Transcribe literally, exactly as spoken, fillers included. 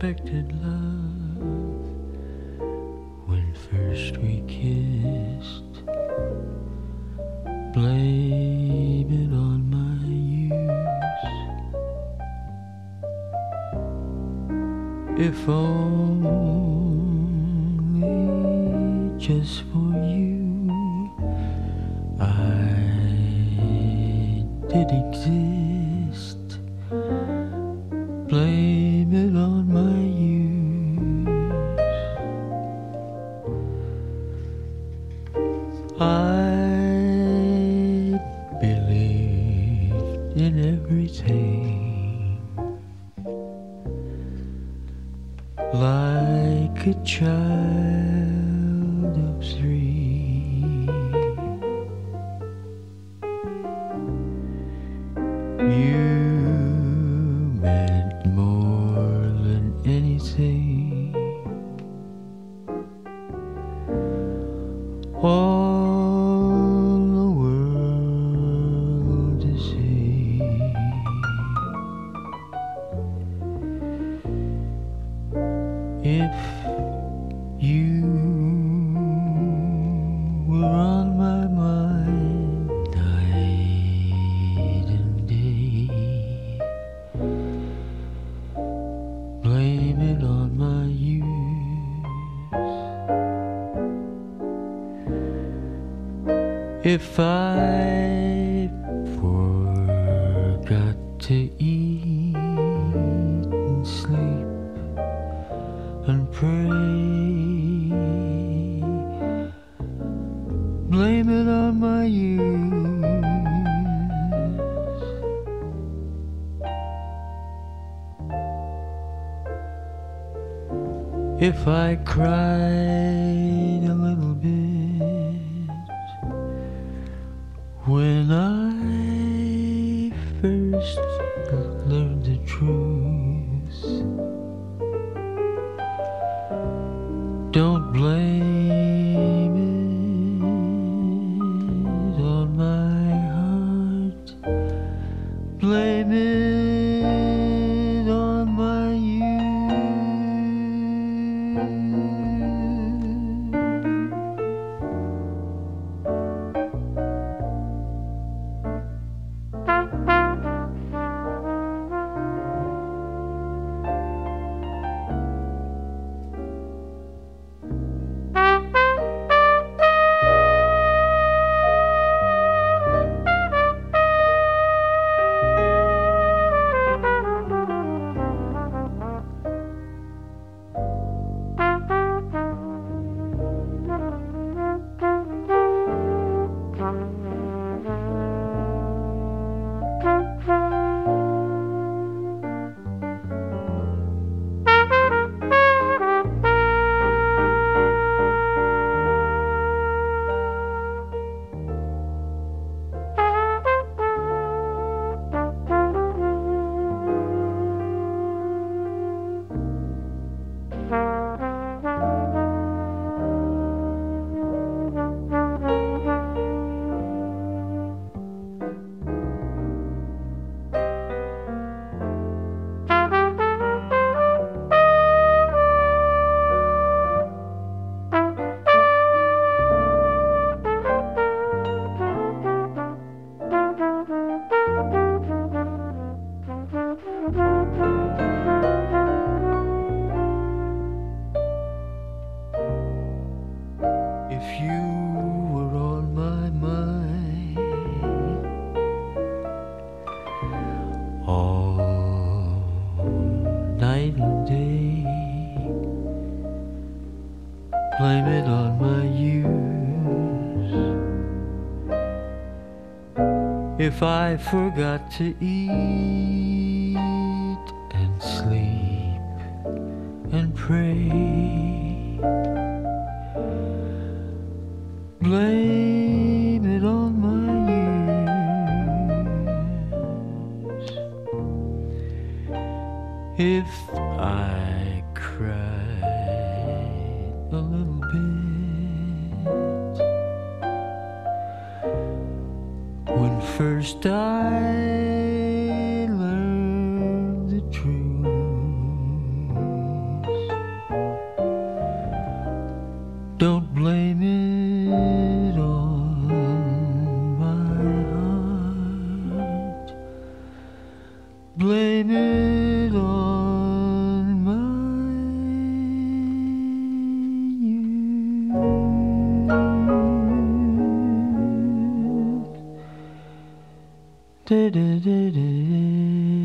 unexpected love when first we kissed. Blame it on my youth. If only just for you I did exist. Blame it on my youth. I believed in everything like a child of three. You meant more than anything. All the world to see. If you were on my mind night and day, blame it on my youth. If I forgot to eat and sleep and pray, blame it on my youth. If I cried a little bit when I first learned the truth, don't blame it on my heart. Blame it on my youth. If you were on my mind all night and day, blame it on my youth. If I forgot to eat and sleep and pray, blame it on my years. If I cried a little bit when first I learned the truth, Du-du-du-du.